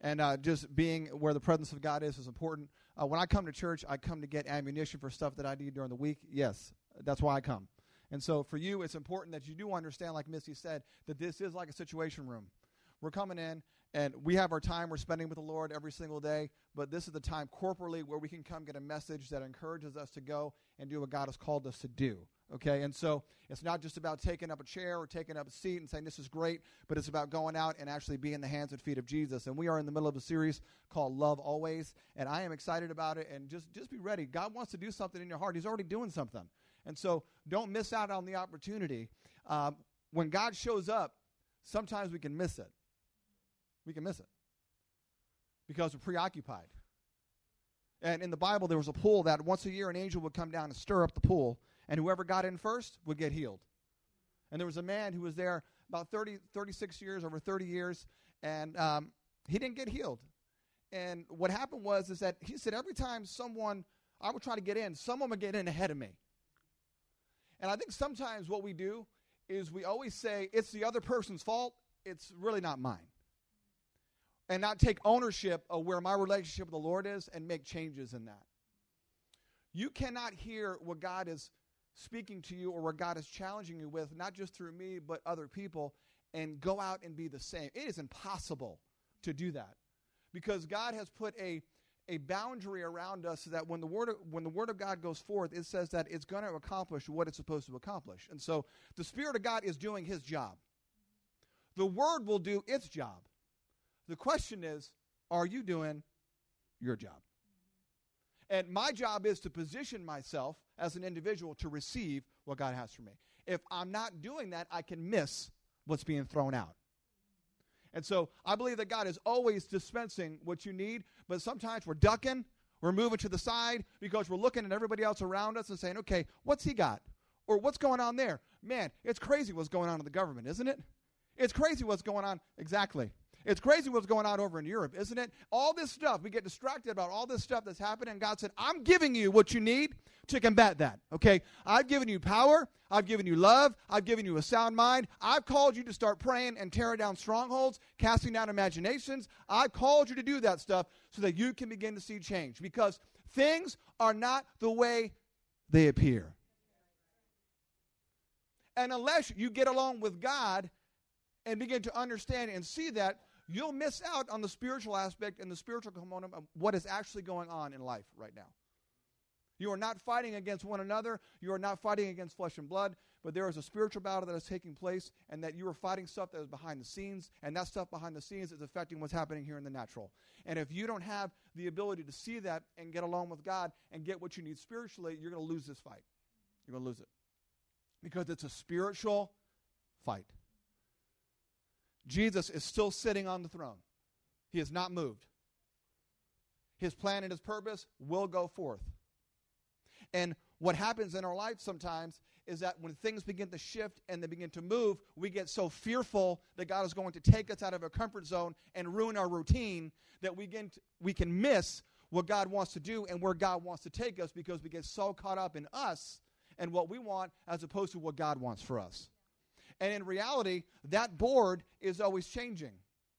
And just being where the presence of God is important. When I come to church, I come to get ammunition for stuff that I need during the week. Yes, that's why I come. And so for you, it's important that you do understand, like Misty said, that this is like a situation room. We're coming in, and we have our time we're spending with the Lord every single day, but this is the time corporately where we can come get a message that encourages us to go and do what God has called us to do. Okay, and so it's not just about taking up a chair or taking up a seat and saying this is great, but it's about going out and actually being the hands and feet of Jesus. And we are in the middle of a series called Love Always, and I am excited about it. And just be ready. God wants to do something in your heart. He's already doing something. And so don't miss out on the opportunity. When God shows up, sometimes we can miss it. We can miss it because we're preoccupied. And in the Bible, there was a pool that once a year an angel would come down and stir up the pool, and whoever got in first would get healed. And there was a man who was there about 36 years, over 30 years, and he didn't get healed. And what happened was is that he said every time I would try to get in, someone would get in ahead of me. And I think sometimes what we do is we always say it's the other person's fault. It's really not mine. And not take ownership of where my relationship with the Lord is and make changes in that. You cannot hear what God is speaking to you or what God is challenging you with, not just through me, but other people, and go out and be the same. It is impossible to do that because God has put a boundary around us so that when the word of God goes forth, it says that it's going to accomplish what it's supposed to accomplish. And so the Spirit of God is doing his job. The Word will do its job. The question is, are you doing your job? And my job is to position myself as an individual to receive what God has for me. If I'm not doing that, I can miss what's being thrown out. And so I believe that God is always dispensing what you need, but sometimes we're ducking, we're moving to the side because we're looking at everybody else around us and saying, okay, what's he got? Or what's going on there? Man, it's crazy what's going on in the government, isn't it? It's crazy what's going on. Exactly. It's crazy what's going on over in Europe, isn't it? All this stuff, we get distracted about all this stuff that's happening, and God said, I'm giving you what you need to combat that, okay? I've given you power. I've given you love. I've given you a sound mind. I've called you to start praying and tearing down strongholds, casting down imaginations. I've called you to do that stuff so that you can begin to see change because things are not the way they appear. And unless you get along with God and begin to understand and see that, you'll miss out on the spiritual aspect and the spiritual component of what is actually going on in life right now. You are not fighting against one another. You are not fighting against flesh and blood, but there is a spiritual battle that is taking place, and that you are fighting stuff that is behind the scenes, and that stuff behind the scenes is affecting what's happening here in the natural. And if you don't have the ability to see that and get along with God and get what you need spiritually, you're going to lose this fight. You're going to lose it because it's a spiritual fight. Jesus is still sitting on the throne. He has not moved. His plan and his purpose will go forth. And what happens in our life sometimes is that when things begin to shift and they begin to move, we get so fearful that God is going to take us out of our comfort zone and ruin our routine that we can miss what God wants to do and where God wants to take us because we get so caught up in us and what we want as opposed to what God wants for us. And in reality, that board is always changing.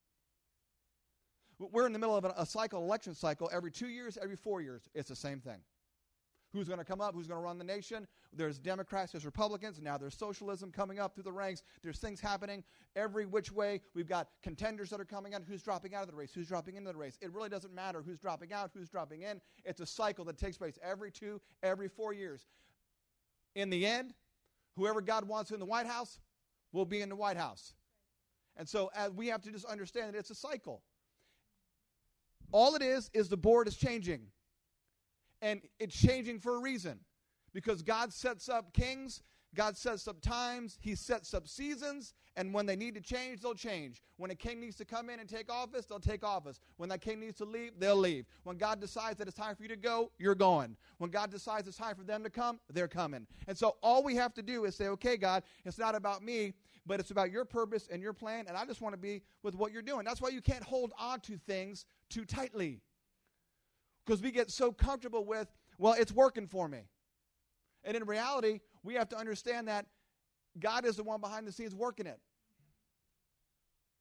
We're in the middle of election cycle. Every 2 years, every 4 years, it's the same thing. Who's going to come up? Who's going to run the nation? There's Democrats, there's Republicans, and now there's socialism coming up through the ranks. There's things happening every which way. We've got contenders that are coming out. Who's dropping out of the race? Who's dropping into the race? It really doesn't matter who's dropping out, who's dropping in. It's a cycle that takes place every 2, every 4 years. In the end, whoever God wants in the White House will be in the White House. And so we have to just understand that it's a cycle. All it is the board is changing. And it's changing for a reason. Because God sets up kings, God sets up times, he sets up seasons, and when they need to change, they'll change. When a king needs to come in and take office, they'll take office. When that king needs to leave, they'll leave. When God decides that it's time for you to go, you're going. When God decides it's time for them to come, they're coming. And so all we have to do is say, okay, God, it's not about me, but it's about your purpose and your plan, and I just want to be with what you're doing. That's why you can't hold on to things too tightly. Because we get so comfortable with, well, it's working for me. And in reality, we have to understand that God is the one behind the scenes working it.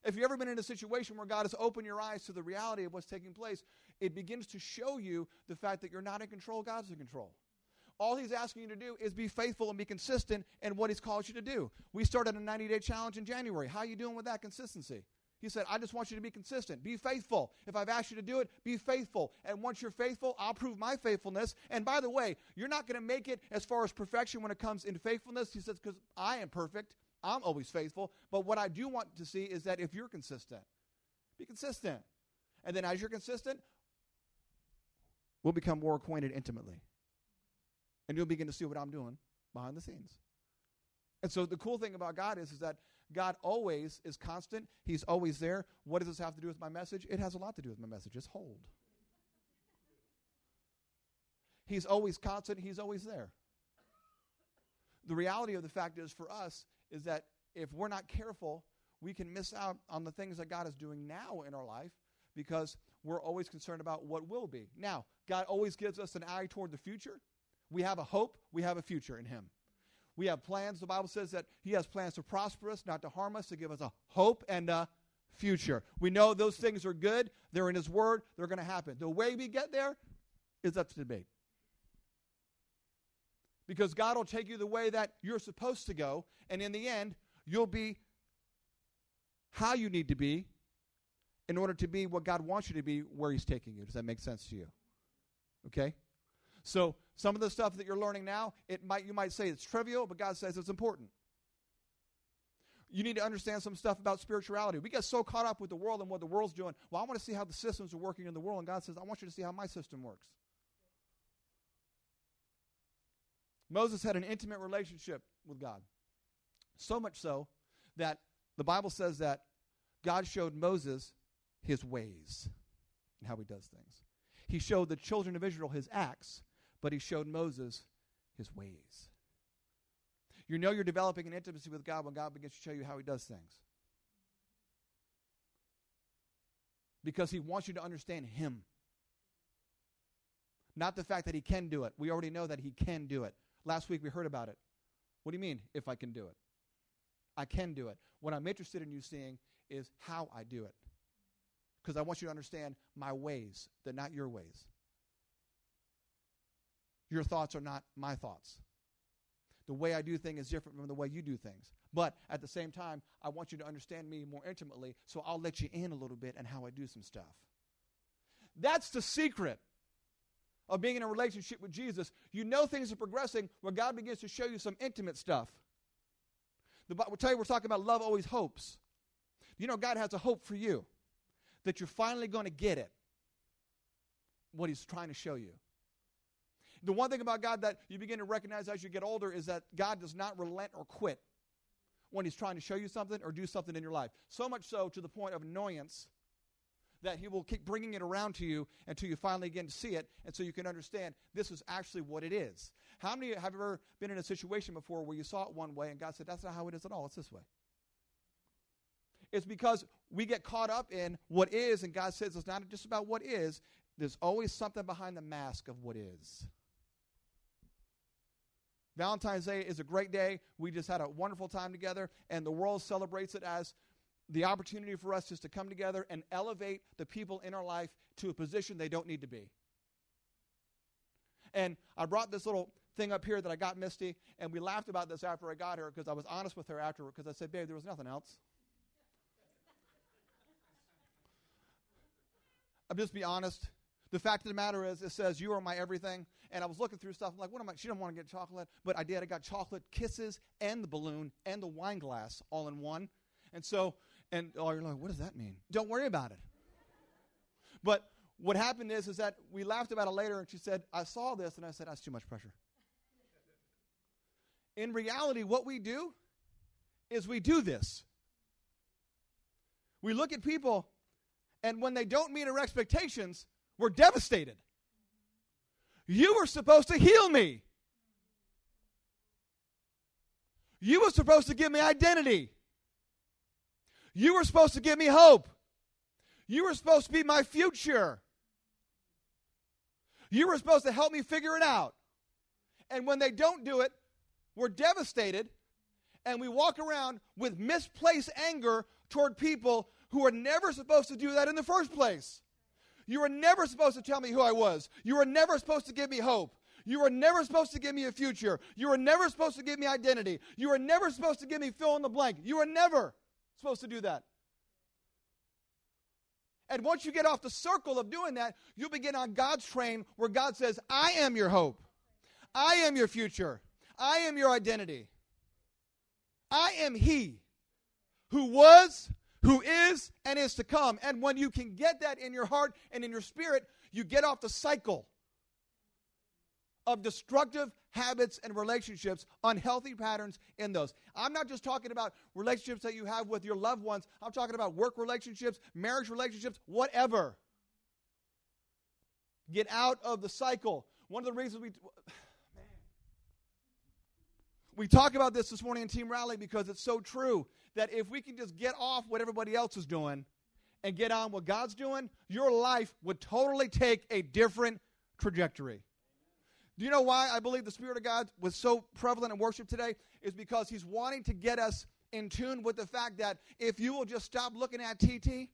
If you've ever been in a situation where God has opened your eyes to the reality of what's taking place, it begins to show you the fact that you're not in control, God's in control. All he's asking you to do is be faithful and be consistent in what he's called you to do. We started a 90-day challenge in January. How are you doing with that consistency? He said, I just want you to be consistent. Be faithful. If I've asked you to do it, be faithful. And once you're faithful, I'll prove my faithfulness. And by the way, you're not going to make it as far as perfection when it comes in faithfulness. He says, because I am perfect. I'm always faithful. But what I do want to see is that if you're consistent, be consistent. And then as you're consistent, we'll become more acquainted intimately. And you'll begin to see what I'm doing behind the scenes. And so the cool thing about God is that God always is constant. He's always there. What does this have to do with my message? It has a lot to do with my message. Just hold. He's always constant. He's always there. The reality of the fact is for us is that if we're not careful, we can miss out on the things that God is doing now in our life because we're always concerned about what will be. Now, God always gives us an eye toward the future. We have a hope. We have a future in him. We have plans. The Bible says that he has plans to prosper us, not to harm us, to give us a hope and a future. We know those things are good. They're in his word. They're going to happen. The way we get there is up to debate. Because God will take you the way that you're supposed to go, and in the end, you'll be how you need to be in order to be what God wants you to be where he's taking you. Does that make sense to you? Okay? So some of the stuff that you're learning now, you might say it's trivial, but God says it's important. You need to understand some stuff about spirituality. We get so caught up with the world and what the world's doing. Well, I want to see how the systems are working in the world, and God says, I want you to see how my system works. Moses had an intimate relationship with God. So much so that the Bible says that God showed Moses his ways and how he does things. He showed the children of Israel his acts, but he showed Moses his ways. You know you're developing an intimacy with God when God begins to show you how he does things. Because he wants you to understand him. Not the fact that he can do it. We already know that he can do it. Last week we heard about it. What do you mean, if I can do it? I can do it. What I'm interested in you seeing is how I do it. Because I want you to understand my ways. They're not your ways. Your thoughts are not my thoughts. The way I do things is different from the way you do things. But at the same time, I want you to understand me more intimately, so I'll let you in a little bit on how I do some stuff. That's the secret of being in a relationship with Jesus. You know things are progressing when God begins to show you some intimate stuff. We'll tell you, we're talking about love always hopes. You know God has a hope for you, that you're finally going to get it, what he's trying to show you. The one thing about God that you begin to recognize as you get older is that God does not relent or quit when he's trying to show you something or do something in your life. So much so to the point of annoyance that he will keep bringing it around to you until you finally begin to see it, and so you can understand this is actually what it is. How many have ever been in a situation before where you saw it one way and God said, that's not how it is at all, it's this way? It's because we get caught up in what is, and God says it's not just about what is. There's always something behind the mask of what is. Valentine's Day is a great day. We just had a wonderful time together, and the world celebrates it as the opportunity for us just to come together and elevate the people in our life to a position they don't need to be. And I brought this little thing up here that I got Misty, and we laughed about this after I got her because I was honest with her afterward because I said, babe, there was nothing else. I'll just be honest. The fact of the matter is, it says, you are my everything. And I was looking through stuff. I'm like, what am I? She didn't want to get chocolate. But I did. I got chocolate, kisses, and the balloon, and the wine glass all in one. And so, you're like, what does that mean? Don't worry about it. But what happened is that we laughed about it later, and she said, I saw this, and I said, that's too much pressure. In reality, what we do is we do this. We look at people, and when they don't meet our expectations, we're devastated. You were supposed to heal me. You were supposed to give me identity. You were supposed to give me hope. You were supposed to be my future. You were supposed to help me figure it out. And when they don't do it, we're devastated, and we walk around with misplaced anger toward people who are never supposed to do that in the first place. You were never supposed to tell me who I was. You were never supposed to give me hope. You were never supposed to give me a future. You were never supposed to give me identity. You were never supposed to give me fill in the blank. You were never supposed to do that. And once you get off the circle of doing that, you'll begin on God's train where God says, I am your hope. I am your future. I am your identity. I am He who was, who is, and is to come. And when you can get that in your heart and in your spirit, you get off the cycle of destructive habits and relationships, unhealthy patterns in those. I'm not just talking about relationships that you have with your loved ones. I'm talking about work relationships, marriage relationships, whatever. Get out of the cycle. One of the reasons we talk about this morning in Team Rally because it's so true that if we can just get off what everybody else is doing and get on what God's doing, your life would totally take a different trajectory. Do you know why I believe the Spirit of God was so prevalent in worship today? Is because He's wanting to get us in tune with the fact that if you will just stop looking at TT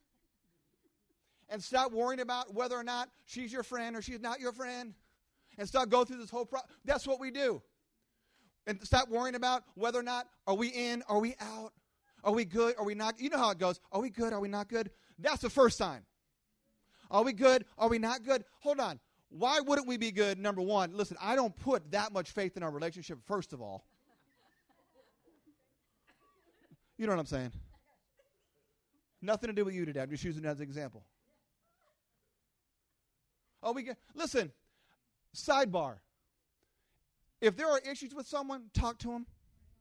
and stop worrying about whether or not she's your friend or she's not your friend and stop going through this whole process. That's what we do. And stop worrying about whether or not are we in, are we out, are we good, are we not. You know how it goes. Are we good, are we not good? That's the first sign. Are we good, are we not good? Hold on. Why wouldn't we be good? Number one, listen, I don't put that much faith in our relationship, first of all. You know what I'm saying? Nothing to do with you today. I'm just using that as an example. Oh, we get, listen, sidebar. If there are issues with someone, talk to them.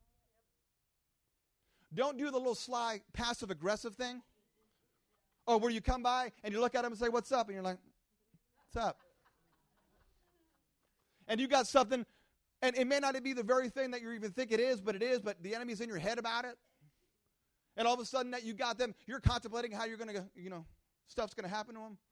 Don't do the little sly, passive-aggressive thing. Or where you come by and you look at them and say, what's up? And you're like, what's up? And you got something, and it may not be the very thing that you even think it is, but the enemy's in your head about it. And all of a sudden that you got them, you're contemplating how you're going to, stuff's going to happen to them.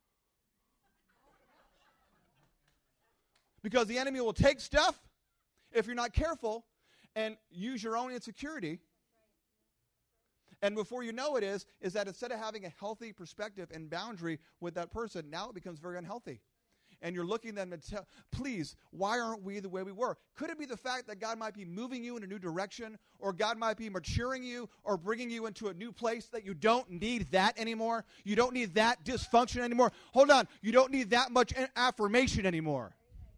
Because the enemy will take stuff, if you're not careful, and use your own insecurity. And before you know it is that instead of having a healthy perspective and boundary with that person, now it becomes very unhealthy. And you're looking at them and tell, please, why aren't we the way we were? Could it be the fact that God might be moving you in a new direction, or God might be maturing you or bringing you into a new place that you don't need that anymore? You don't need that dysfunction anymore. Hold on. You don't need that much affirmation anymore.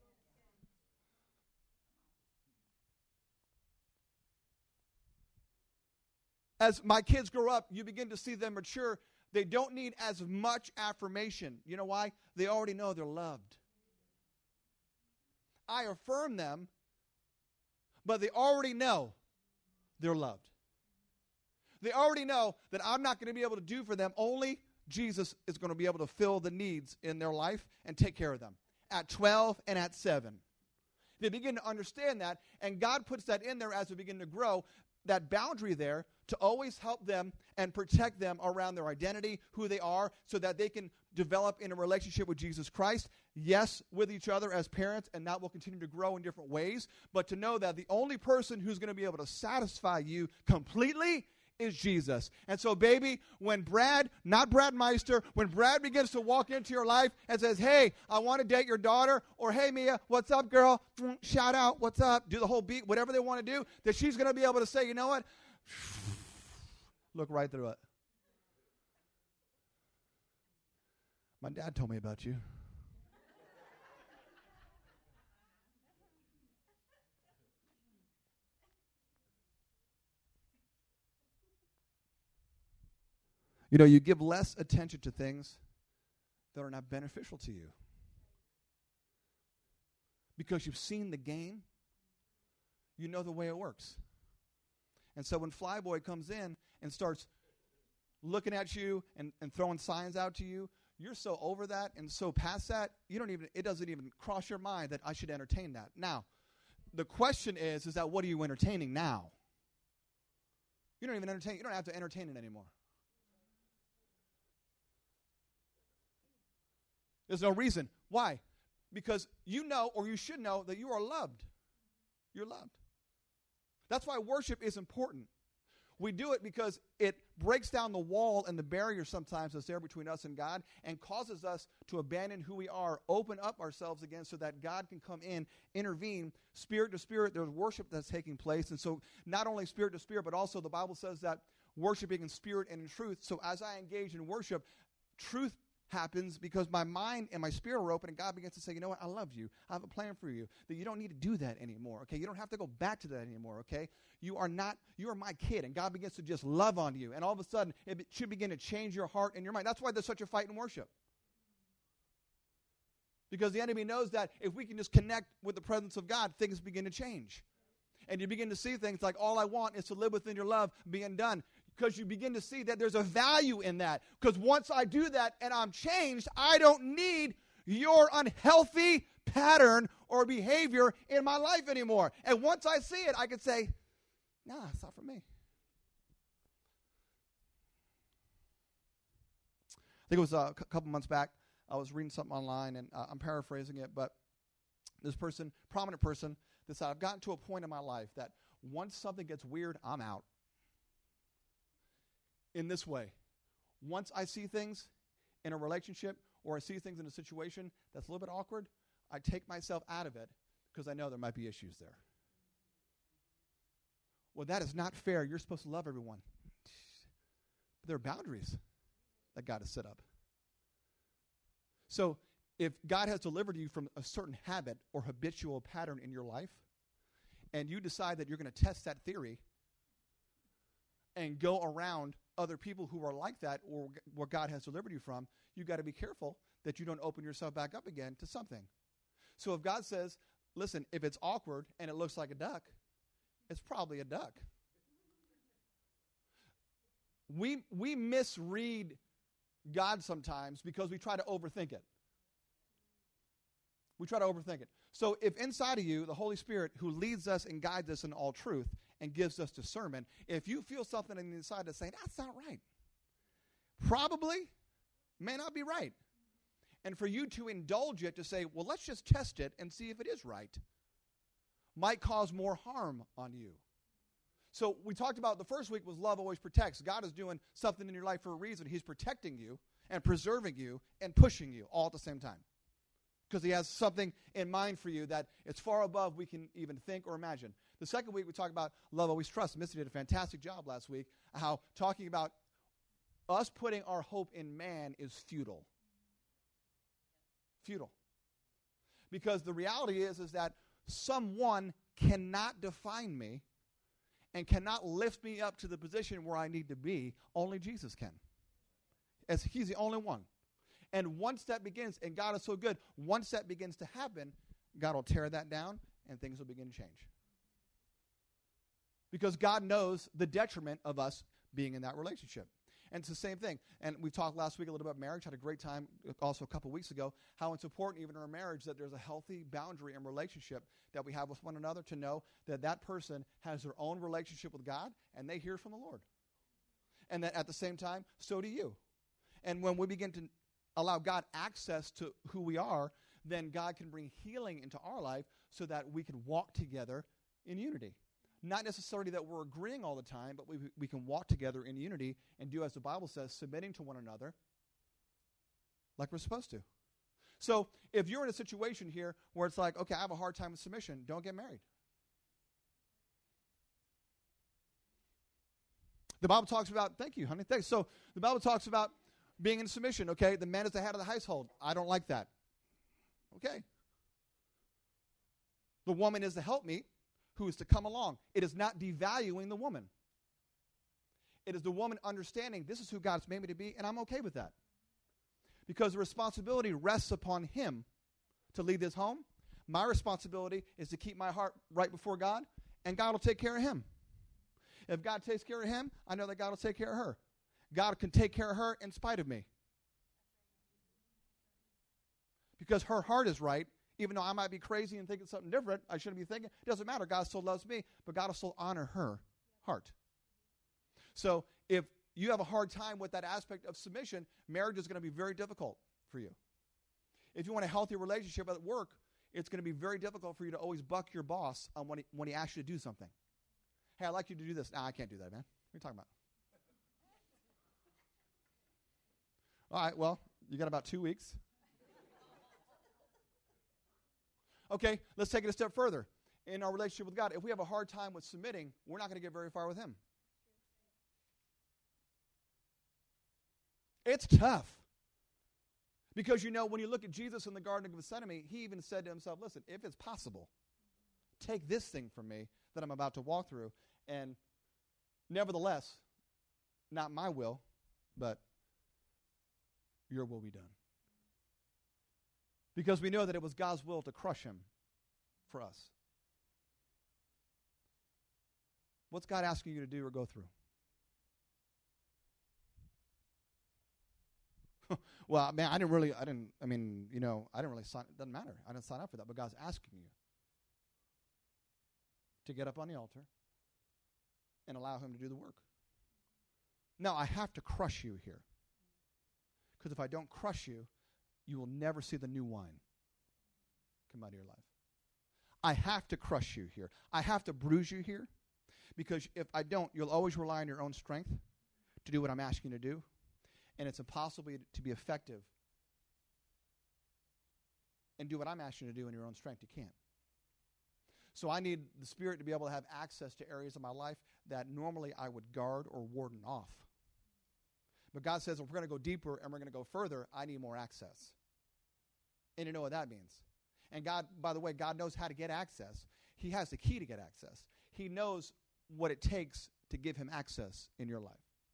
As my kids grow up, you begin to see them mature. They don't need as much affirmation. You know why? They already know they're loved. I affirm them, but they already know they're loved. They already know that I'm not going to be able to do for them. Only Jesus is going to be able to fill the needs in their life and take care of them. At 12 and at 7. They begin to understand that, and God puts that in there as we begin to grow, that boundary there to always help them and protect them around their identity, who they are, so that they can develop in a relationship with Jesus Christ. Yes, with each other as parents, and that will continue to grow in different ways. But to know that the only person who's going to be able to satisfy you completely is Jesus. And so, baby, when Brad, not Brad Meister, when Brad begins to walk into your life and says, hey, I want to date your daughter, or hey, Mia, what's up, girl? Shout out, what's up? Do the whole beat, whatever they want to do, that she's going to be able to say, you know what? Look right through it. My dad told me about you. You give less attention to things that are not beneficial to you. Because you've seen the game, you know the way it works. And so when Flyboy comes in and starts looking at you and throwing signs out to you, you're so over that and so past that, it doesn't even cross your mind that I should entertain that. Now, the question is that what are you entertaining now? You don't have to entertain it anymore. There's no reason. Why? Because you know, or you should know, that you are loved. You're loved. That's why worship is important. We do it because it breaks down the wall and the barrier sometimes that's there between us and God and causes us to abandon who we are, open up ourselves again so that God can come in, intervene, spirit to spirit. There's worship that's taking place. And so not only spirit to spirit, but also the Bible says that worshiping in spirit and in truth. So as I engage in worship, truth happens because my mind and my spirit are open and God begins to say, you know what, I love you. I have a plan for you. That you don't need to do that anymore, okay? You don't have to go back to that anymore, okay? You are my kid, and God begins to just love on you. And all of a sudden, it should begin to change your heart and your mind. That's why there's such a fight in worship. Because the enemy knows that if we can just connect with the presence of God, things begin to change. And you begin to see things like, all I want is to live within your love being done. Because you begin to see that there's a value in that. Because once I do that and I'm changed, I don't need your unhealthy pattern or behavior in my life anymore. And once I see it, I can say, nah, it's not for me. I think it was a couple months back, I was reading something online, and I'm paraphrasing it, but this person, prominent person, decided I've gotten to a point in my life that once something gets weird, I'm out. In this way, once I see things in a relationship or I see things in a situation that's a little bit awkward, I take myself out of it because I know there might be issues there. Well, that is not fair. You're supposed to love everyone. But there are boundaries that God has set up. So if God has delivered you from a certain habit or habitual pattern in your life, and you decide that you're going to test that theory and go around other people who are like that or what God has delivered you from, you got to be careful that you don't open yourself back up again to something. So if God says, listen, if it's awkward and it looks like a duck, it's probably a duck. We misread God sometimes because we try to overthink it. We try to overthink it. So if inside of you, the Holy Spirit who leads us and guides us in all truth and gives us discernment, if you feel something on the inside that's saying, that's not right, probably may not be right. And for you to indulge it to say, well, let's just test it and see if it is right, might cause more harm on you. So we talked about the first week was love always protects. God is doing something in your life for a reason. He's protecting you and preserving you and pushing you all at the same time. Because he has something in mind for you that it's far above we can even think or imagine. The second week we talked about love always trusts. Missy did a fantastic job last week, how talking about us putting our hope in man is futile. Futile. Because the reality is that someone cannot define me and cannot lift me up to the position where I need to be. Only Jesus can. As he's the only one. And once that begins, and God is so good, once that begins to happen, God will tear that down and things will begin to change. Because God knows the detriment of us being in that relationship. And it's the same thing. And we talked last week a little about marriage, had a great time also a couple weeks ago, how it's important even in our marriage that there's a healthy boundary and relationship that we have with one another to know that that person has their own relationship with God and they hear from the Lord. And that at the same time, so do you. And when we begin to allow God access to who we are, then God can bring healing into our life so that we can walk together in unity. Not necessarily that we're agreeing all the time, but we can walk together in unity and do as the Bible says, submitting to one another like we're supposed to. So if you're in a situation here where it's like, okay, I have a hard time with submission, don't get married. The Bible talks about, thank you, honey, thanks. So the Bible talks about being in submission, okay? The man is the head of the household. I don't like that. Okay. The woman is the helpmeet who is to come along. It is not devaluing the woman. It is the woman understanding this is who God's made me to be, and I'm okay with that. Because the responsibility rests upon him to lead this home. My responsibility is to keep my heart right before God, and God will take care of him. If God takes care of him, I know that God will take care of her. God can take care of her in spite of me. Because her heart is right. Even though I might be crazy and thinking something different, I shouldn't be thinking. It doesn't matter. God still loves me, but God will still honor her heart. So if you have a hard time with that aspect of submission, marriage is going to be very difficult for you. If you want a healthy relationship at work, it's going to be very difficult for you to always buck your boss on when he asks you to do something. Hey, I'd like you to do this. Nah, I can't do that, man. you talking about? All right, well, you got about 2 weeks. Okay, let's take it a step further. In our relationship with God, if we have a hard time with submitting, we're not going to get very far with Him. It's tough. Because, when you look at Jesus in the Garden of Gethsemane, He even said to Himself, listen, if it's possible, take this thing from me that I'm about to walk through, and nevertheless, not my will, but your will be done. Because we know that it was God's will to crush Him for us. What's God asking you to do or go through? Well, man, I didn't really sign, it doesn't matter. I didn't sign up for that, but God's asking you to get up on the altar and allow Him to do the work. Now, I have to crush you here. Because if I don't crush you, you will never see the new wine come out of your life. I have to crush you here. I have to bruise you here. Because if I don't, you'll always rely on your own strength to do what I'm asking you to do. And it's impossible to be effective and do what I'm asking you to do in your own strength. You can't. So I need the Spirit to be able to have access to areas of my life that normally I would guard or warden off. But God says, if we're going to go deeper and we're going to go further, I need more access. And you know what that means. And God, by the way, God knows how to get access. He has the key to get access. He knows what it takes to give Him access in your life.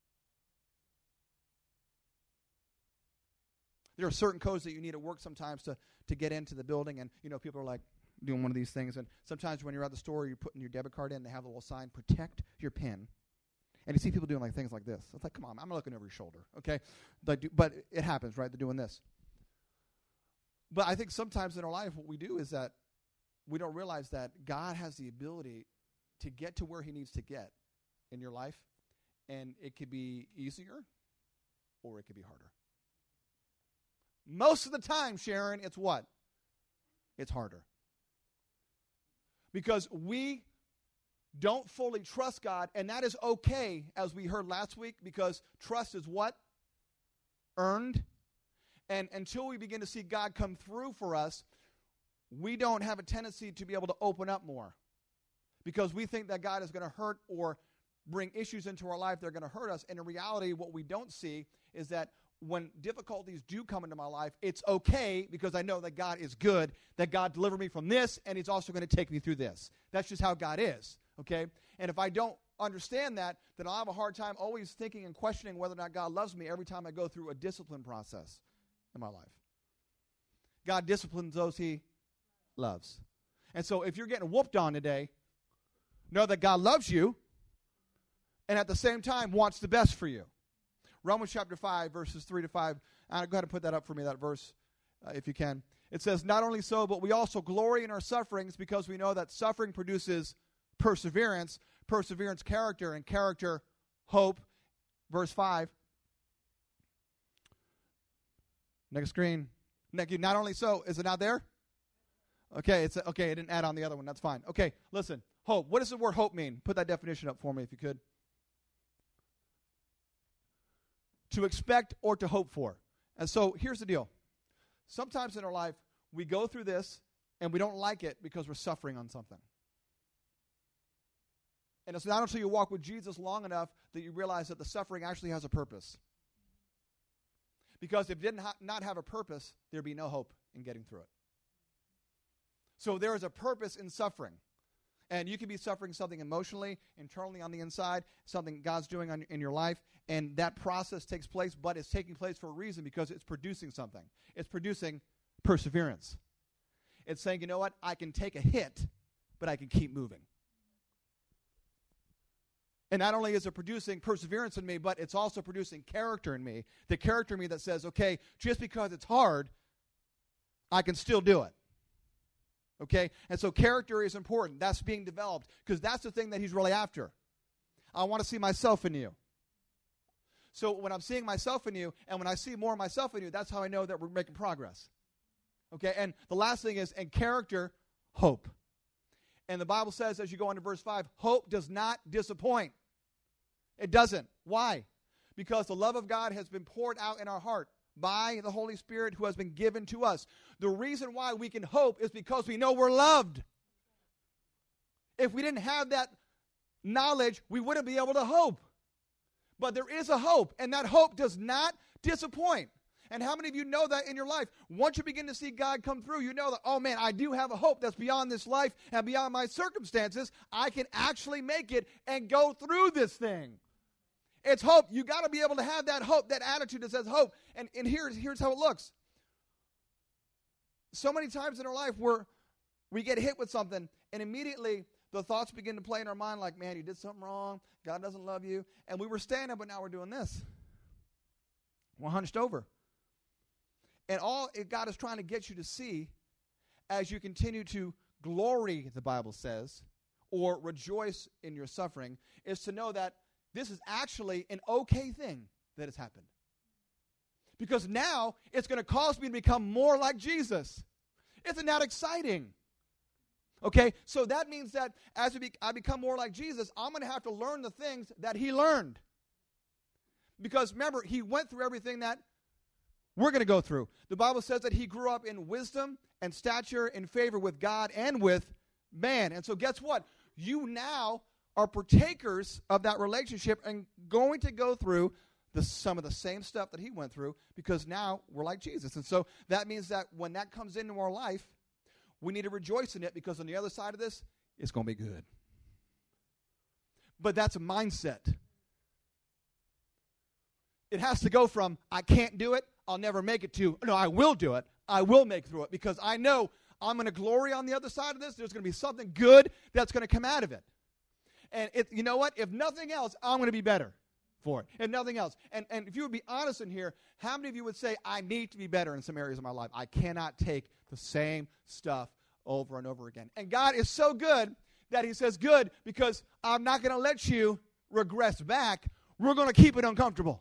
There are certain codes that you need at work sometimes to get into the building. And, people are like doing one of these things. And sometimes when you're at the store, you're putting your debit card in, they have a little sign, protect your PIN. And you see people doing things like this. It's like, come on, I'm looking over your shoulder, okay? But it happens, right? They're doing this. But I think sometimes in our life what we do is that we don't realize that God has the ability to get to where He needs to get in your life. And it could be easier or it could be harder. Most of the time, Sharon, it's what? It's harder. Because we don't fully trust God, and that is okay, as we heard last week, because trust is what? Earned. And until we begin to see God come through for us, we don't have a tendency to be able to open up more. Because we think that God is going to hurt or bring issues into our life that are going to hurt us. And in reality, what we don't see is that when difficulties do come into my life, it's okay because I know that God is good, that God delivered me from this, and He's also going to take me through this. That's just how God is, okay? And if I don't understand that, then I'll have a hard time always thinking and questioning whether or not God loves me every time I go through a discipline process in my life. God disciplines those He loves. And so if you're getting whooped on today, know that God loves you and at the same time wants the best for you. Romans chapter 5, verses 3 to 5. Go ahead and put that up for me, that verse, if you can. It says, not only so, but we also glory in our sufferings because we know that suffering produces perseverance, perseverance character, and character hope. Verse 5. Next screen. Not only so, is it not there? Okay, it didn't add on the other one. That's fine. Okay, listen. Hope. What does the word hope mean? Put that definition up for me if you could. To expect or to hope for. And so here's the deal. Sometimes in our life, we go through this and we don't like it because we're suffering on something. And it's not until you walk with Jesus long enough that you realize that the suffering actually has a purpose. Because if it did not have a purpose, there'd be no hope in getting through it. So there is a purpose in suffering. And you can be suffering something emotionally, internally on the inside, something God's doing in your life, and that process takes place, but it's taking place for a reason because it's producing something. It's producing perseverance. It's saying, you know what, I can take a hit, but I can keep moving. And not only is it producing perseverance in me, but it's also producing character in me, the character in me that says, okay, just because it's hard, I can still do it. Okay? And so character is important. That's being developed because that's the thing that He's really after. I want to see myself in you. So when I'm seeing myself in you, and when I see more of myself in you, that's how I know that we're making progress. Okay? And the last thing is, and character, hope. And the Bible says, as you go on to verse 5, hope does not disappoint. It doesn't. Why? Because the love of God has been poured out in our heart by the Holy Spirit who has been given to us. The reason why we can hope is because we know we're loved. If we didn't have that knowledge, we wouldn't be able to hope. But there is a hope, and that hope does not disappoint. And how many of you know that in your life? Once you begin to see God come through, you know that, oh man, I do have a hope that's beyond this life and beyond my circumstances. I can actually make it and go through this thing. It's hope. You got to be able to have that hope, that attitude that says hope. And here's how it looks. So many times in our life where we get hit with something, and immediately the thoughts begin to play in our mind like, man, you did something wrong. God doesn't love you. And we were standing, but now we're doing this. We're hunched over. And all God is trying to get you to see as you continue to glory, the Bible says, or rejoice in your suffering, is to know that this is actually an okay thing that has happened. Because now it's going to cause me to become more like Jesus. Isn't that exciting? Okay, so that means that as I become more like Jesus, I'm going to have to learn the things that he learned. Because remember, he went through everything that we're going to go through. The Bible says that he grew up in wisdom and stature and favor with God and with man. And so guess what? You now are partakers of that relationship and going to go through some of the same stuff that he went through, because now we're like Jesus. And so that means that when that comes into our life, we need to rejoice in it, because on the other side of this, it's going to be good. But that's a mindset. It has to go from, I can't do it, I'll never make it, to, no, I will do it, I will make through it, because I know I'm going to glory on the other side of this. There's going to be something good that's going to come out of it. And you know what? If nothing else, I'm going to be better for it. If nothing else. And if you would be honest in here, how many of you would say, I need to be better in some areas of my life? I cannot take the same stuff over and over again. And God is so good that he says, good, because I'm not going to let you regress back. We're going to keep it uncomfortable.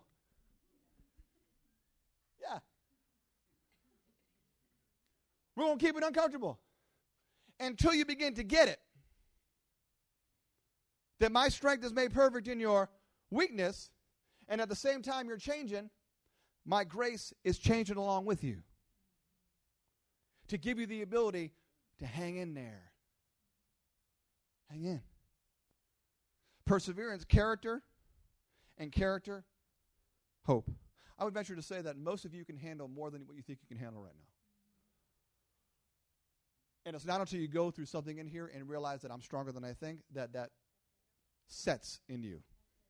Yeah. We're going to keep it uncomfortable until you begin to get it. That my strength is made perfect in your weakness, and at the same time you're changing, my grace is changing along with you to give you the ability to hang in there. Hang in. Perseverance, character, and character, hope. I would venture to say that most of you can handle more than what you think you can handle right now. And it's not until you go through something in here and realize that I'm stronger than I think that sets in you.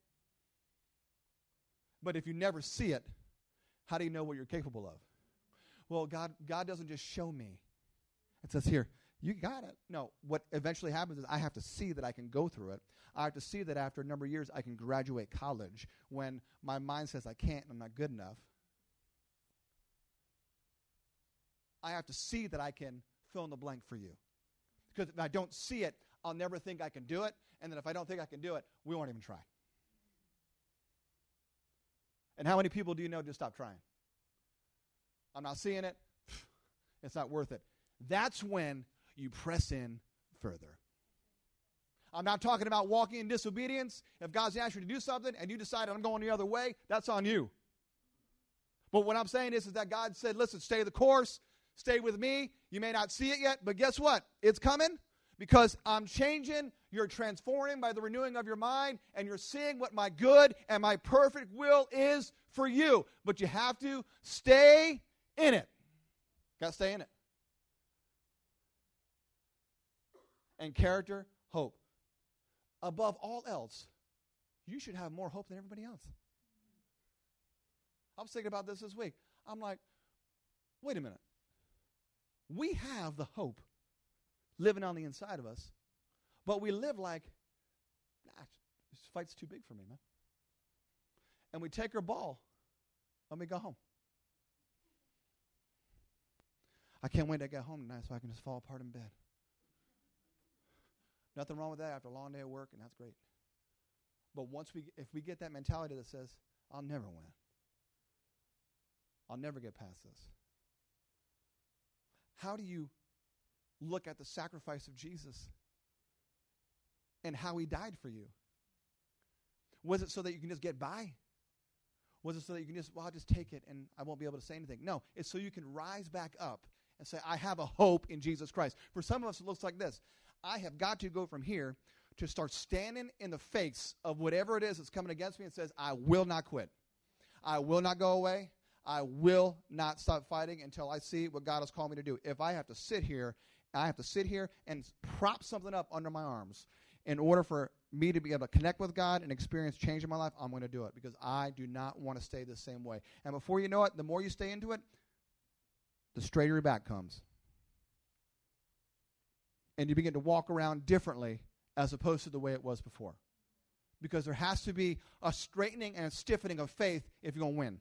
But if you never see it, how do you know what you're capable of? Well, God doesn't just show me. It says here, you got it. No, what eventually happens is I have to see that I can go through it. I have to see that after a number of years I can graduate college when my mind says I can't and I'm not good enough. I have to see that I can fill in the blank for you. Because if I don't see it, I'll never think I can do it. And then if I don't think I can do it, we won't even try. And how many people do you know just stop trying? I'm not seeing it. It's not worth it. That's when you press in further. I'm not talking about walking in disobedience. If God's asked you to do something and you decide I'm going the other way, that's on you. But what I'm saying is that God said, listen, stay the course. Stay with me. You may not see it yet, but guess what? It's coming. Because I'm changing, you're transforming by the renewing of your mind, and you're seeing what my good and my perfect will is for you. But you have to stay in it. Got to stay in it. And character, hope. Above all else, you should have more hope than everybody else. I was thinking about this week. I'm like, wait a minute. We have the hope living on the inside of us, but we live like, this fight's too big for me, man. And we take our ball and we go home. I can't wait to get home tonight so I can just fall apart in bed. Nothing wrong with that after a long day of work, and that's great. But if we get that mentality that says, I'll never win. I'll never get past this. How do you look at the sacrifice of Jesus and how he died for you? Was it so that you can just get by? Was it so that you can just, well, I'll just take it and I won't be able to say anything? No, it's so you can rise back up and say, I have a hope in Jesus Christ. For some of us, it looks like this. I have got to go from here to start standing in the face of whatever it is that's coming against me and says, I will not quit. I will not go away. I will not stop fighting until I see what God has called me to do. If I have to sit here, and prop something up under my arms in order for me to be able to connect with God and experience change in my life, I'm going to do it because I do not want to stay the same way. And before you know it, the more you stay into it, the straighter your back comes. And you begin to walk around differently as opposed to the way it was before. Because there has to be a straightening and a stiffening of faith if you're going to win.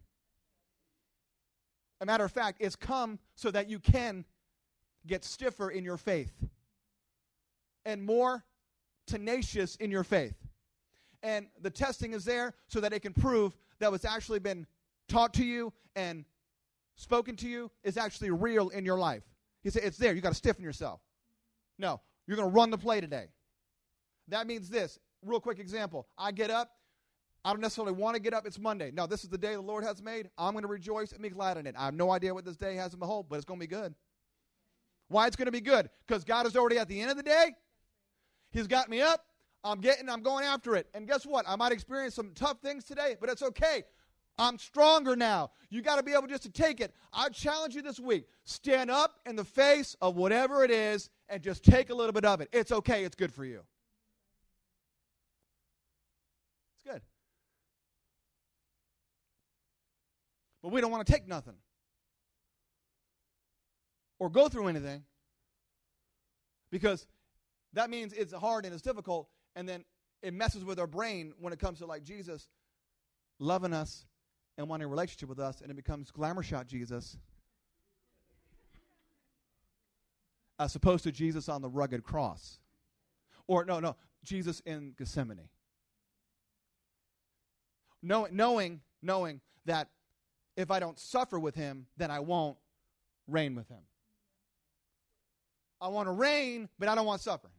A matter of fact, it's come so that you can get stiffer in your faith and more tenacious in your faith. And the testing is there so that it can prove that what's actually been taught to you and spoken to you is actually real in your life. He said, it's there. You got to stiffen yourself. No, you're going to run the play today. That means this. Real quick example. I get up. I don't necessarily want to get up. It's Monday. No, this is the day the Lord has made. I'm going to rejoice and be glad in it. I have no idea what this day has in behold, but it's going to be good. Why it's going to be good? Because God is already at the end of the day. He's got me up. I'm going after it. And guess what? I might experience some tough things today, but it's okay. I'm stronger now. You got to be able just to take it. I challenge you this week. Stand up in the face of whatever it is and just take a little bit of it. It's okay. It's good for you. It's good. But we don't want to take nothing or go through anything because that means it's hard and it's difficult, and then it messes with our brain when it comes to like Jesus loving us and wanting a relationship with us, and it becomes glamour shot Jesus as opposed to Jesus on the rugged cross. Or no, Jesus in Gethsemane. Knowing that if I don't suffer with him, then I won't reign with him. I want to reign, but I don't want suffering.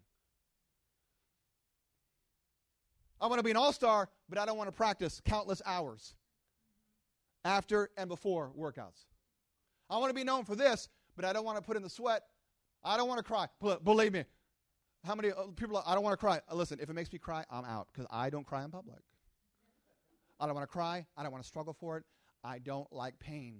I want to be an all-star, but I don't want to practice countless hours after and before workouts. I want to be known for this, but I don't want to put in the sweat. I don't want to cry. Believe me, how many people, I don't want to cry. Listen, if it makes me cry, I'm out because I don't cry in public. I don't want to cry. I don't want to struggle for it. I don't like pain.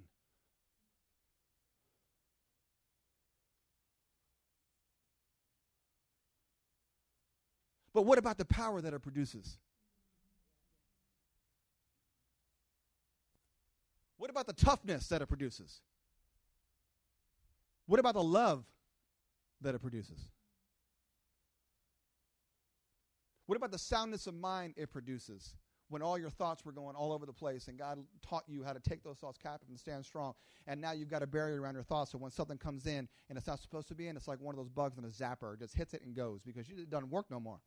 But what about the power that it produces? What about the toughness that it produces? What about the love that it produces? What about the soundness of mind it produces when all your thoughts were going all over the place and God taught you how to take those thoughts captive and stand strong, and now you've got a barrier around your thoughts, so when something comes in and it's not supposed to be in, it's like one of those bugs in a zapper. It just hits it and goes because it doesn't work no more.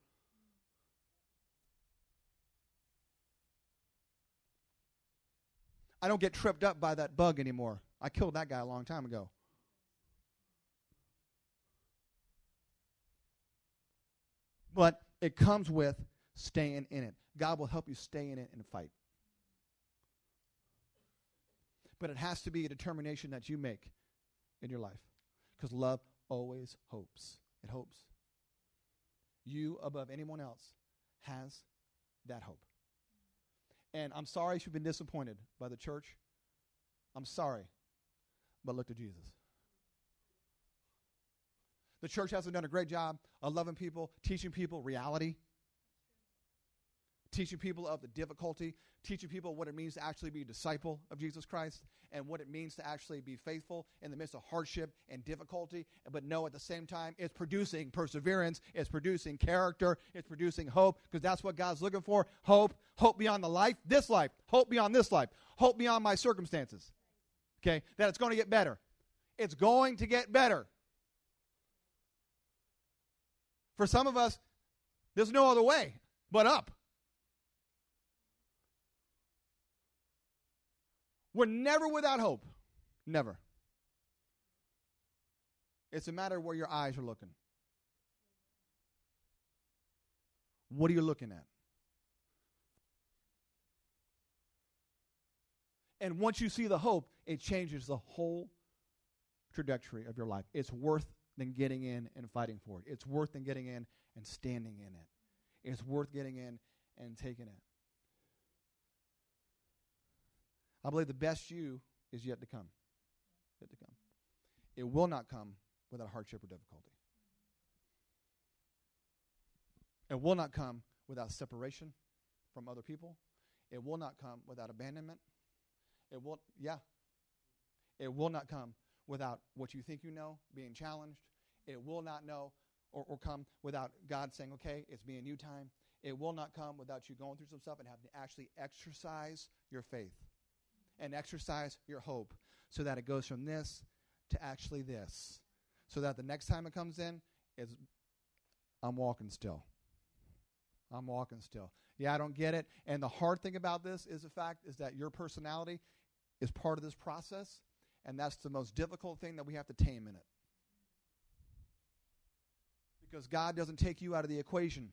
I don't get tripped up by that bug anymore. I killed that guy a long time ago. But it comes with staying in it. God will help you stay in it and fight. But it has to be a determination that you make in your life. Because love always hopes. It hopes. You, above anyone else, has that hope. And I'm sorry if you've been disappointed by the church. I'm sorry. But look to Jesus. The church hasn't done a great job of loving people, teaching people reality, teaching people of the difficulty, teaching people what it means to actually be a disciple of Jesus Christ and what it means to actually be faithful in the midst of hardship and difficulty, but know at the same time it's producing perseverance, it's producing character, it's producing hope, because that's what God's looking for. Hope beyond the life, this life, hope beyond this life, hope beyond my circumstances. Okay, that it's going to get better. It's going to get better. For some of us, there's no other way but up. We're never without hope. Never. It's a matter of where your eyes are looking. What are you looking at? And once you see the hope, it changes the whole trajectory of your life. It's worth than getting in and fighting for it. It's worth than getting in and standing in it. It's worth getting in and taking it. I believe the best you is yet to come. Yet to come. It will not come without hardship or difficulty. It will not come without separation from other people. It will not come without abandonment. It will not come without what you think you know being challenged. It will not know or come without God saying, okay, it's me and you time. It will not come without you going through some stuff and having to actually exercise your faith and exercise your hope so that it goes from this to actually this. So that the next time it comes in, I'm walking still. I'm walking still. Yeah, I don't get it. And the hard thing about this is the fact is that your personality is part of this process, and that's the most difficult thing that we have to tame in it. Because God doesn't take you out of the equation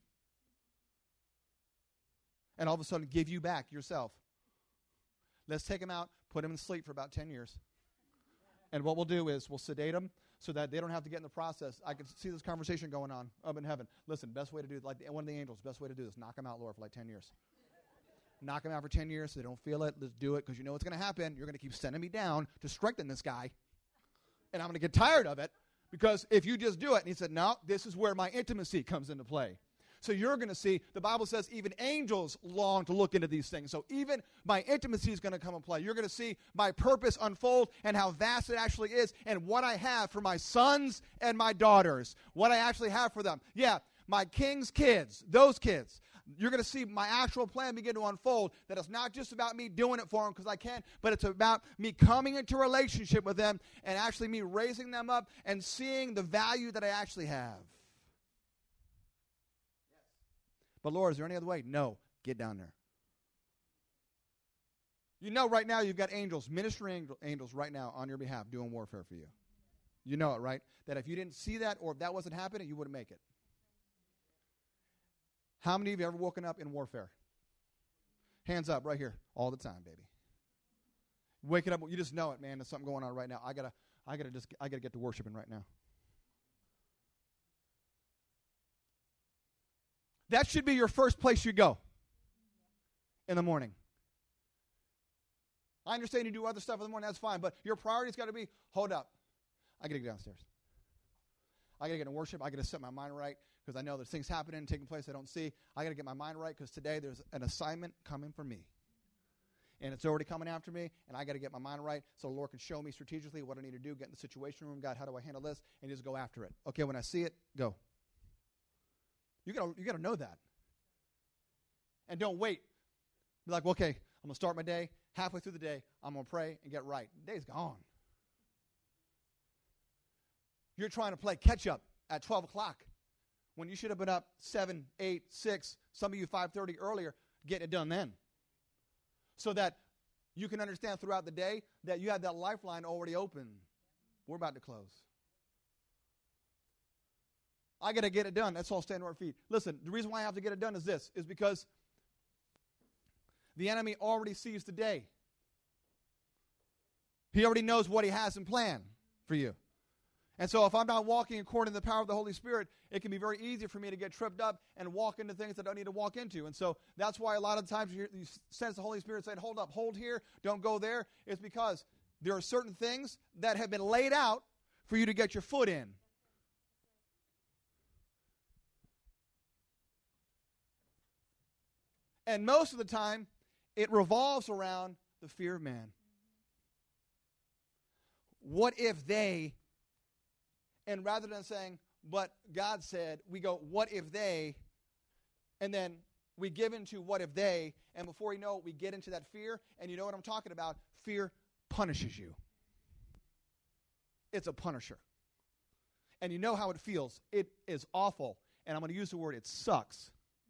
and all of a sudden give you back yourself. Let's take him out, put him in sleep for about 10 years. And what we'll do is we'll sedate them so that they don't have to get in the process. I can see this conversation going on up in heaven. Listen, best way to do it, like one of the angels, best way to do this, knock them out, Lord, for like 10 years. Knock them out for 10 years so they don't feel it. Let's do it because you know what's going to happen. You're going to keep sending me down to strengthen this guy. And I'm going to get tired of it because if you just do it. And he said, no, this is where my intimacy comes into play. So you're going to see, the Bible says even angels long to look into these things. So even my intimacy is going to come and play. You're going to see my purpose unfold and how vast it actually is and what I have for my sons and my daughters. What I actually have for them. Yeah, my king's kids, those kids. You're going to see my actual plan begin to unfold, that it's not just about me doing it for them because I can, but it's about me coming into a relationship with them and actually me raising them up and seeing the value that I actually have. But Lord, is there any other way? No. Get down there. You know right now you've got angels, ministering angels right now on your behalf doing warfare for you. You know it, right? That if you didn't see that or if that wasn't happening, you wouldn't make it. How many of you ever woken up in warfare? Hands up right here. All the time, baby. Waking up, you just know it, man. There's something going on right now. I gotta get to worshiping right now. That should be your first place you go in the morning. I understand you do other stuff in the morning, that's fine, but your priority's got to be, hold up, I got to get downstairs. I got to get in worship. I got to set my mind right because I know there's things happening, taking place I don't see. I got to get my mind right because today there's an assignment coming for me. And it's already coming after me, and I got to get my mind right so the Lord can show me strategically what I need to do, get in the situation room. God, how do I handle this? And just go after it. Okay, when I see it, go. You got to know that. And don't wait. Be like, well, okay, I'm going to start my day. Halfway through the day, I'm going to pray and get right. The day's gone. You're trying to play catch up at 12 o'clock when you should have been up 7, 8, 6, some of you 5:30 earlier, getting it done then. So that you can understand throughout the day that you have that lifeline already open. We're about to close. I got to get it done. That's all stand on our feet. Listen, the reason why I have to get it done is this, is because the enemy already sees the day. He already knows what he has in plan for you. And so if I'm not walking according to the power of the Holy Spirit, it can be very easy for me to get tripped up and walk into things that I don't need to walk into. And so that's why a lot of times you sense the Holy Spirit saying, hold up, hold here, don't go there. It's because there are certain things that have been laid out for you to get your foot in. And most of the time, it revolves around the fear of man. What if they, and rather than saying, but God said, we go, what if they, and then we give into what if they, and before you know it, we get into that fear, and you know what I'm talking about, fear punishes you. It's a punisher. And you know how it feels. It is awful, and I'm going to use the word, it sucks.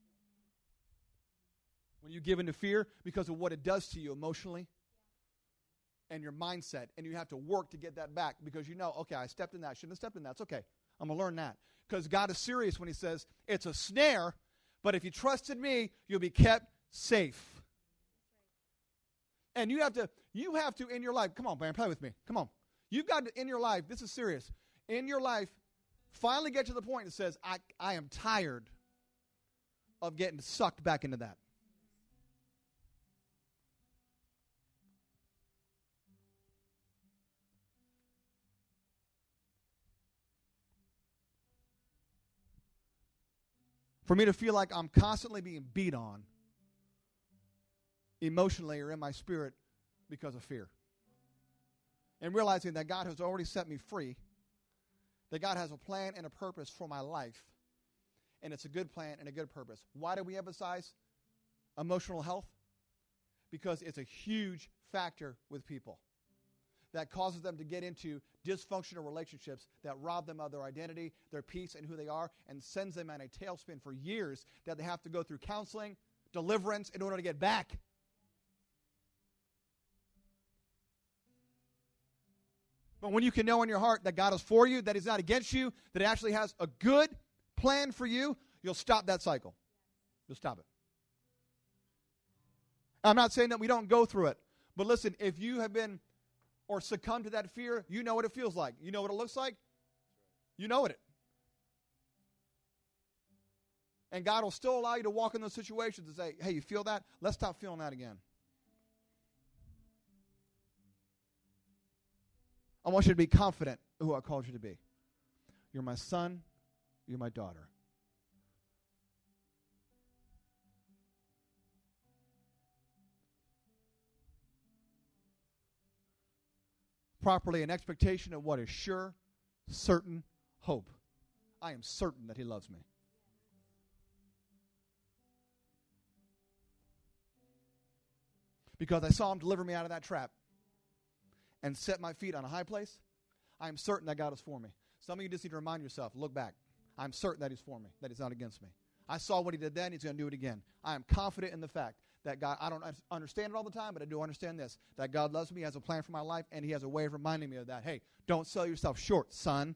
When you give into fear because of what it does to you emotionally and your mindset, and you have to work to get that back because you know, okay, I stepped in that. I shouldn't have stepped in that. It's okay. I'm going to learn that. Because God is serious when he says, it's a snare, but if you trust in me, you'll be kept safe. And you have to in your life, come on, man, play with me. Come on. You've got to, in your life, this is serious, in your life, finally get to the point that says, I am tired of getting sucked back into that. For me to feel like I'm constantly being beat on emotionally or in my spirit because of fear. And realizing that God has already set me free, that God has a plan and a purpose for my life, and it's a good plan and a good purpose. Why do we emphasize emotional health? Because it's a huge factor with people that causes them to get into dysfunctional relationships that rob them of their identity, their peace, and who they are, and sends them in a tailspin for years that they have to go through counseling, deliverance in order to get back. But when you can know in your heart that God is for you, that He's not against you, that He actually has a good plan for you, you'll stop that cycle. You'll stop it. I'm not saying that we don't go through it. But listen, if you have been or succumb to that fear, you know what it feels like. You know what it looks like. You know it. And God will still allow you to walk in those situations and say, hey, you feel that? Let's stop feeling that again. I want you to be confident of who I called you to be. You're my son. You're my daughter. Properly an expectation of what is sure, certain hope. I am certain that He loves me. Because I saw Him deliver me out of that trap and set my feet on a high place. I am certain that God is for me. Some of you just need to remind yourself, look back. I'm certain that He's for me, that He's not against me. I saw what He did then, He's going to do it again. I am confident in the fact that God, I don't understand it all the time, but I do understand this, that God loves me, has a plan for my life, and He has a way of reminding me of that. Hey, don't sell yourself short, son.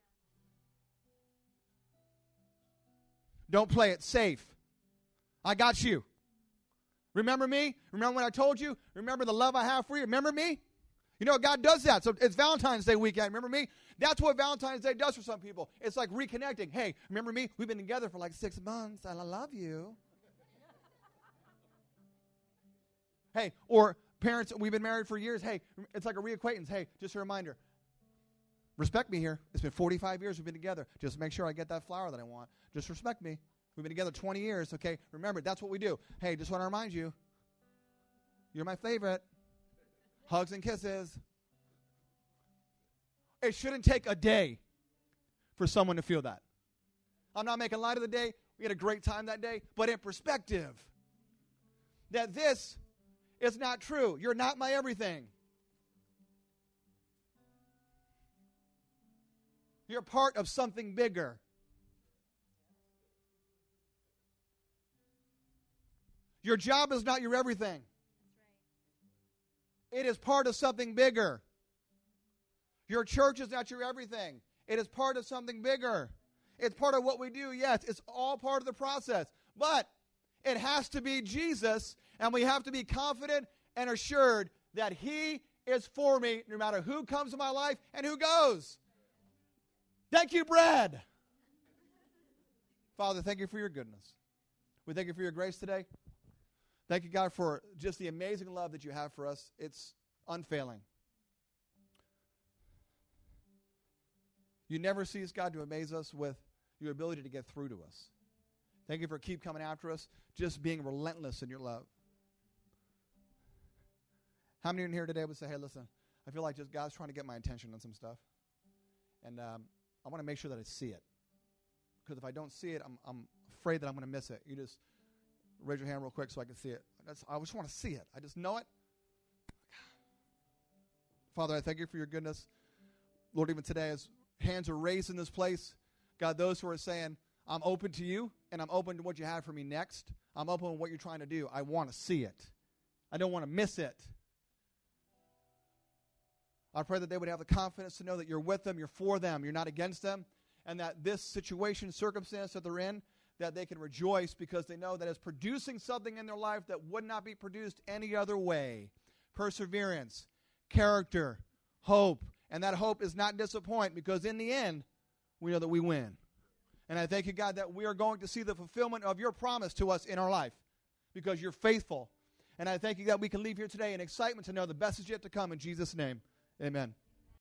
Don't play it safe. I got you. Remember me? Remember when I told you? Remember the love I have for you? Remember me? You know, God does that. So it's Valentine's Day weekend. Remember me? That's what Valentine's Day does for some people. It's like reconnecting. Hey, remember me? We've been together for like 6 months, and I love you. Hey, or parents, we've been married for years. Hey, it's like a reacquaintance. Hey, just a reminder. Respect me here. It's been 45 years we've been together. Just make sure I get that flower that I want. Just respect me. We've been together 20 years, okay? Remember, that's what we do. Hey, just want to remind you, you're my favorite. Hugs and kisses. It shouldn't take a day for someone to feel that. I'm not making light of the day. We had a great time that day. But in perspective, that this is not true. You're not my everything. You're part of something bigger. Your job is not your everything. It is part of something bigger. Your church is not your everything. It is part of something bigger. It's part of what we do. Yes, it's all part of the process. But it has to be Jesus, and we have to be confident and assured that He is for me no matter who comes to my life and who goes. Thank you, Brad. Father, thank you for your goodness. We thank you for your grace today. Thank you, God, for just the amazing love that you have for us. It's unfailing. You never cease, God, to amaze us with your ability to get through to us. Thank you for keep coming after us, just being relentless in your love. How many in here today would say, hey, listen, I feel like just God's trying to get my attention on some stuff. And I want to make sure that I see it. Because if I don't see it, I'm afraid that I'm going to miss it. You just raise your hand real quick so I can see it. I just want to see it. I just know it. Father, I thank you for your goodness. Lord, even today as hands are raised in this place, God, those who are saying, I'm open to you and I'm open to what you have for me next. I'm open to what you're trying to do. I want to see it. I don't want to miss it. I pray that they would have the confidence to know that you're with them, you're for them, you're not against them, and that this situation, circumstance that they're in, that they can rejoice because they know that it's producing something in their life that would not be produced any other way. perseverance, character, hope. And that hope is not disappoint, because in the end, we know that we win. And I thank you, God, that we are going to see the fulfillment of your promise to us in our life, because you're faithful. And I thank you that we can leave here today in excitement to know the best is yet to come. In Jesus' name, amen.